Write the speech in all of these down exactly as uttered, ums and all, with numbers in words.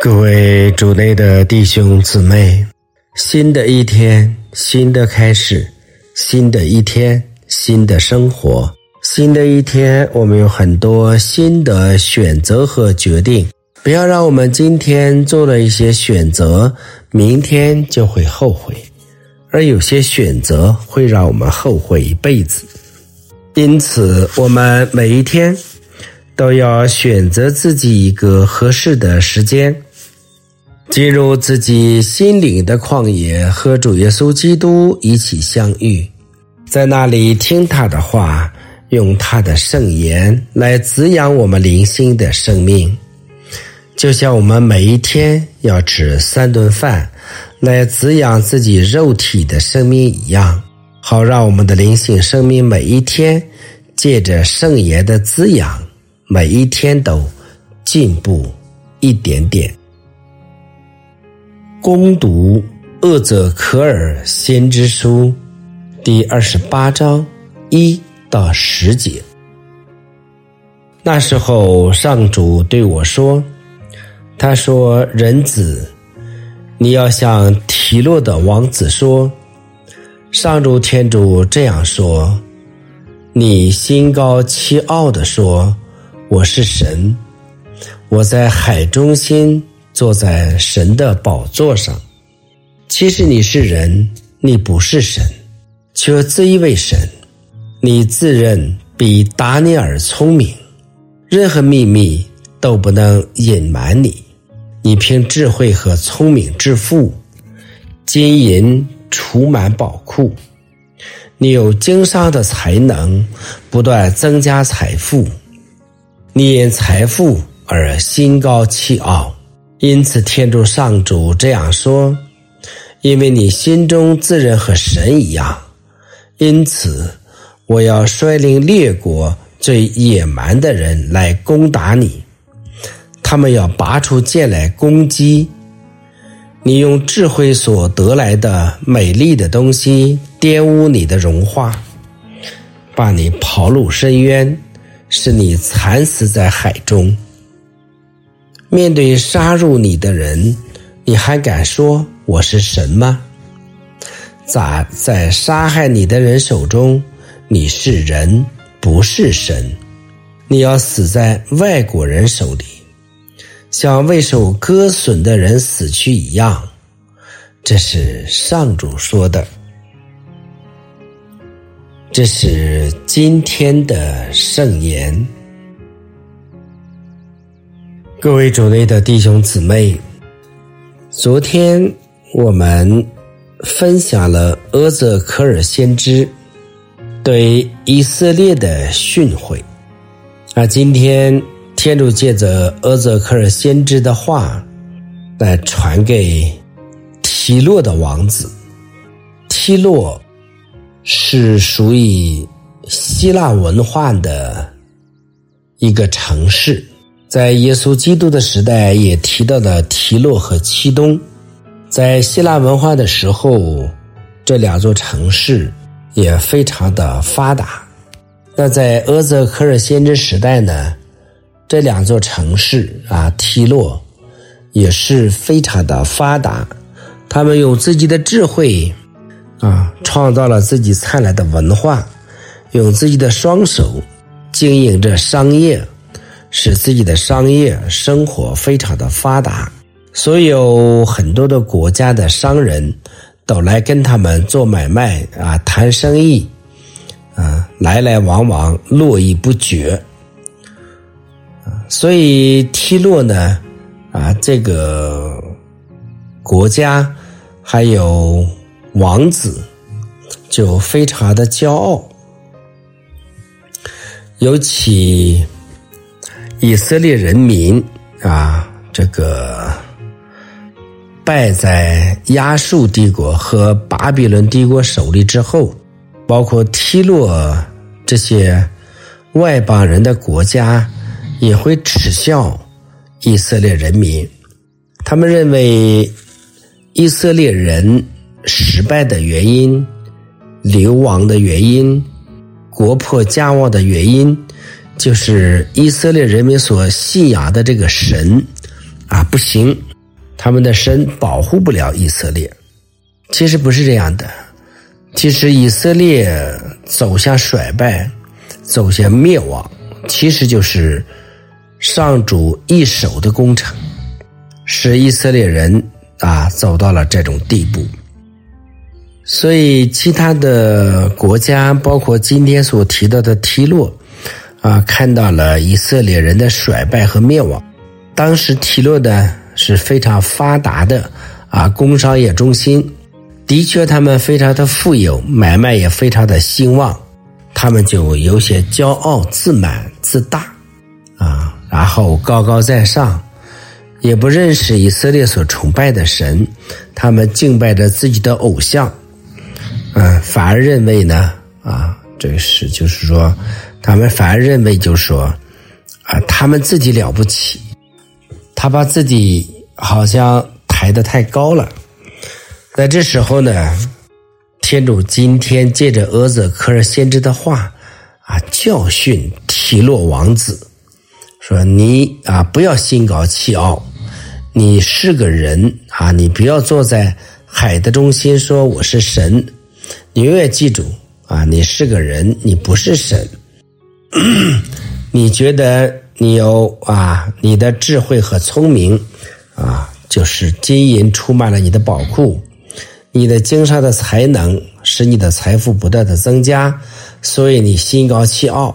各位主内的弟兄姊妹，新的一天，新的开始，新的一天，新的生活，新的一天，我们有很多新的选择和决定。不要让我们今天做了一些选择，明天就会后悔，而有些选择会让我们后悔一辈子。因此，我们每一天都要选择自己一个合适的时间，进入自己心灵的旷野，和主耶稣基督一起相遇，在那里听他的话，用他的圣言来滋养我们灵性的生命。就像我们每一天要吃三顿饭来滋养自己肉体的生命一样，好让我们的灵性生命每一天借着圣言的滋养，每一天都进步一点点。攻读厄则克尔先知书第二十八章一到十节。那时候上主对我说，他说，人子，你要向提洛的王子说，上主天主这样说，你心高气傲地说，我是神，我在海中心坐在神的宝座上。其实你是人，你不是神，却自以为神。你自认比达尼尔聪明，任何秘密都不能隐瞒你。你凭智慧和聪明致富，金银储满宝库。你有经商的才能，不断增加财富。你因财富而心高气傲，因此天主上主这样说，因为你心中自认和神一样，因此我要率领列国最野蛮的人来攻打你，他们要拔出剑来攻击你，用智慧所得来的美丽的东西玷污你的荣华，把你抛入深渊，使你惨死在海中。面对杀入你的人，你还敢说我是神吗？咋在杀害你的人手中，你是人，不是神。你要死在外国人手里，像未受割损的人死去一样。这是上主说的。这是今天的圣言。各位主内的弟兄姊妹，昨天我们分享了厄则克尔先知对以色列的训诲，而今天天主借着厄则克尔先知的话来传给提洛的王子。提洛是属于希腊文化的一个城市，在耶稣基督的时代也提到了提洛和漆东。在希腊文化的时候，这两座城市也非常的发达。那在厄则克尔先知时代呢，这两座城市啊，提洛也是非常的发达，他们用自己的智慧啊，创造了自己灿烂的文化，用自己的双手经营着商业，使自己的商业生活非常的发达。所有很多的国家的商人都来跟他们做买卖啊，谈生意啊，来来往往，络绎不绝。所以提洛呢啊，这个国家还有王子就非常的骄傲。尤其以色列人民啊，这个败在亚述帝国和巴比伦帝国手里之后，包括提洛这些外邦人的国家也会耻笑以色列人民。他们认为以色列人失败的原因、流亡的原因、国破家亡的原因，就是以色列人民所信仰的这个神啊不行他们的神保护不了以色列。其实不是这样的，其实以色列走向衰败，走向灭亡，其实就是上主一手的工程，使以色列人啊走到了这种地步。所以其他的国家，包括今天所提到的提洛啊，看到了以色列人的衰败和灭亡。当时提洛的是非常发达的啊工商业中心，的确他们非常的富有，买卖也非常的兴旺，他们就有些骄傲自满自大啊，然后高高在上，也不认识以色列所崇拜的神，他们敬拜着自己的偶像，嗯，反而认为呢啊，这是就是说他们反而认为就是说啊，他们自己了不起，他把自己好像抬得太高了。在这时候呢，天主今天借着俄泽科尔先知的话啊，教训提洛王子，说你啊不要心高气傲，你是个人啊，你不要坐在海的中心说我是神，你永远记住啊，你是个人，你不是神。你觉得你有啊，你的智慧和聪明啊，就是金银充满了你的宝库，你的经商的才能使你的财富不断的增加，所以你心高气傲。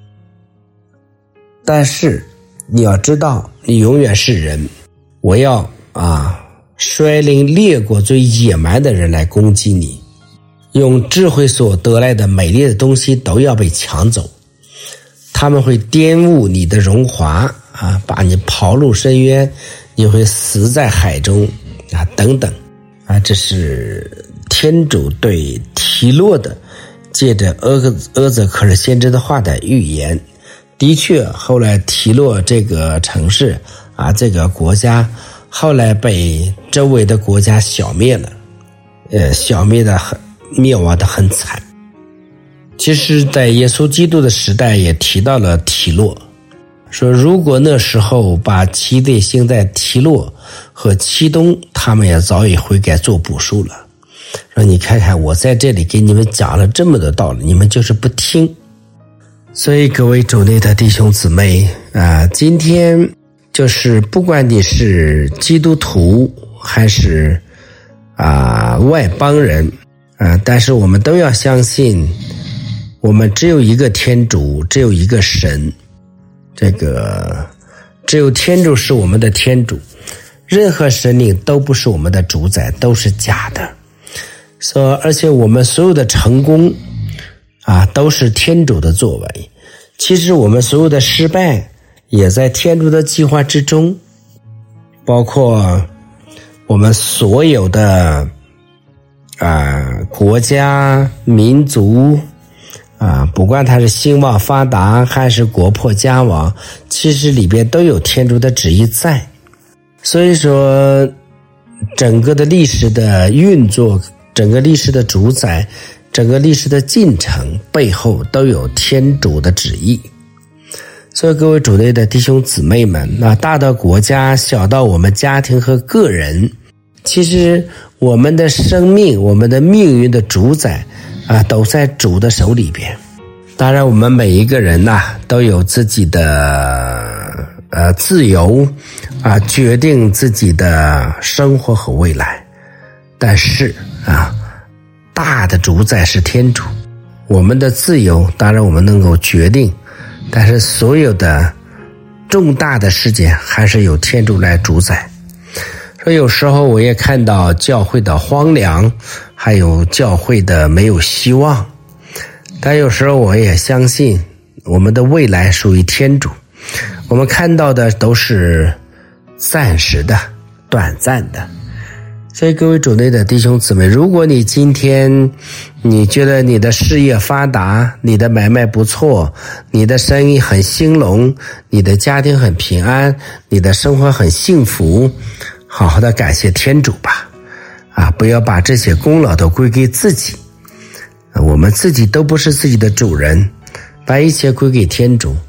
但是你要知道，你永远是人，我要啊率领列国最野蛮的人来攻击你，用智慧所得来的美丽的东西都要被抢走，他们会玷污你的荣华啊，把你抛入深渊，你会死在海中啊，等等啊，这是天主对提洛的借着俄俄泽科尔先知的话的预言。的确，后来提洛这个城市啊，这个国家后来被周围的国家消灭了，呃，消灭的很灭亡的很惨。其实在耶稣基督的时代也提到了提洛，说如果那时候把其地兴在提洛和其东，他们也早已悔改做补赎了。说你看看我在这里给你们讲了这么多道理，你们就是不听。所以各位主内的弟兄姊妹啊，今天就是不管你是基督徒还是啊外邦人啊，但是我们都要相信，我们只有一个天主，只有一个神，这个只有天主是我们的天主，任何神灵都不是我们的主宰，都是假的。所以而且我们所有的成功啊，都是天主的作为。其实我们所有的失败也在天主的计划之中，包括我们所有的啊国家民族啊，不管它是兴旺发达还是国破家亡，其实里边都有天主的旨意在。所以说整个的历史的运作，整个历史的主宰，整个历史的进程背后都有天主的旨意。所以各位主内的弟兄姊妹们，那大到国家，小到我们家庭和个人，其实我们的生命，我们的命运的主宰啊，都在主的手里边。当然我们每一个人呐，都有自己的呃自由啊，决定自己的生活和未来。但是啊，大的主宰是天主，我们的自由当然我们能够决定，但是所有的重大的事件还是由天主来主宰。所以有时候我也看到教会的荒凉，还有教会的没有希望，但有时候我也相信我们的未来属于天主。我们看到的都是暂时的、短暂的。所以各位主内的弟兄姊妹，如果你今天你觉得你的事业发达，你的买卖不错，你的生意很兴隆，你的家庭很平安，你的生活很幸福，好好的感谢天主吧，啊，不要把这些功劳都归给自己，我们自己都不是自己的主人，把一切归给天主。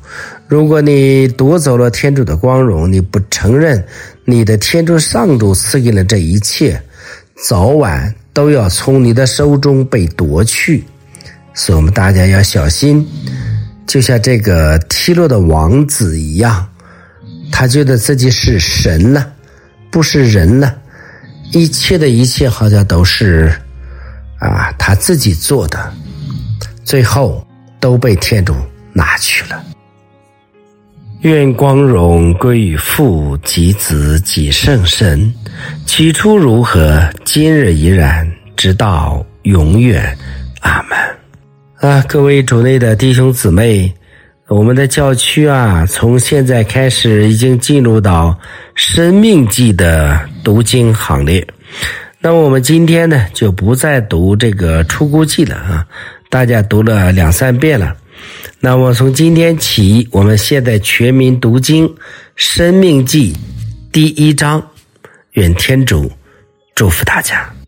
如果你夺走了天主的光荣，你不承认你的天主上主赐给了这一切，早晚都要从你的手中被夺去。所以我们大家要小心，就像这个提洛的王子一样，他觉得自己是神了，不是人了，一切的一切好像都是啊他自己做的，最后都被天主拿去了。愿光荣归于父及子及圣神，起初如何，今日依然，直到永远。阿们。啊，各位主内的弟兄姊妹，我们的教区啊，从现在开始已经进入到生命记的读经行列。那么我们今天呢，就不再读这个出谷记了啊，大家读了两三遍了。那么从今天起，我们现在全民读经生命记第一章。愿天主祝福大家。